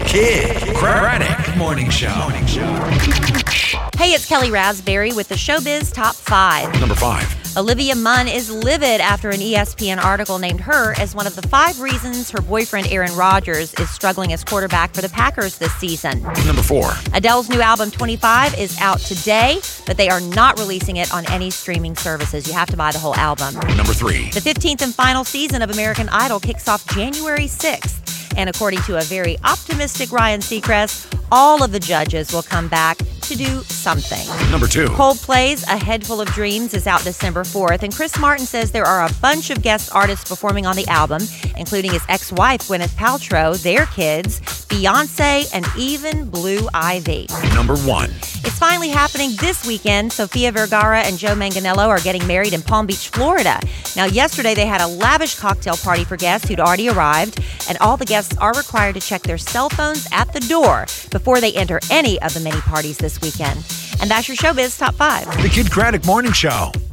Kid Craddock Morning Show. Hey, it's Kelly Raspberry with the Showbiz Top 5. Number 5. Olivia Munn is livid after an ESPN article named her as one of the 5 reasons her boyfriend Aaron Rodgers is struggling as quarterback for the Packers this season. Number 4. Adele's new album 25 is out today, but they are not releasing it on any streaming services. You have to buy the whole album. Number 3. The 15th and final season of American Idol kicks off January 6th. And according to a very optimistic Ryan Seacrest, all of the judges will come back to do something. Number 2. Coldplay's A Head Full of Dreams is out December 4th, and Chris Martin says there are a bunch of guest artists performing on the album, including his ex-wife Gwyneth Paltrow, their kids, Beyonce, and even Blue Ivy. Number 1. It's finally happening this weekend. Sofia Vergara and Joe Manganiello are getting married in Palm Beach, Florida. Now, yesterday they had a lavish cocktail party for guests who'd already arrived, and all the guests are required to check their cell phones at the door before they enter any of the many parties this weekend. And that's your Showbiz Top 5. The Kid Craddock Morning Show.